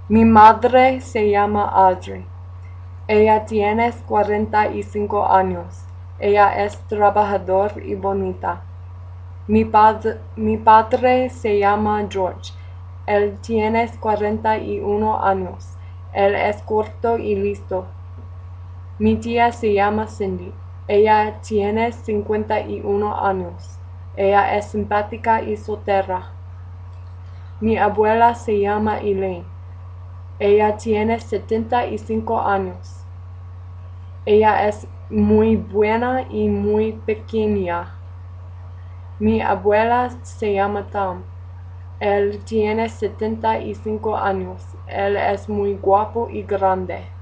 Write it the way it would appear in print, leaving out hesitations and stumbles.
Mi madre se llama Audrey. Ella tiene 45 años. Ella es trabajador y bonita. Mi padre se llama George. Él tiene 41 años. Él es corto y listo. Mi tía se llama Cindy. Ella tiene 51 años. Ella es simpática y soltera. Mi abuela se llama Elaine. Ella tiene 75 años. Ella es muy buena y muy pequeña. Mi abuela se llama Tom. Él tiene 75 años. Él es muy guapo y grande.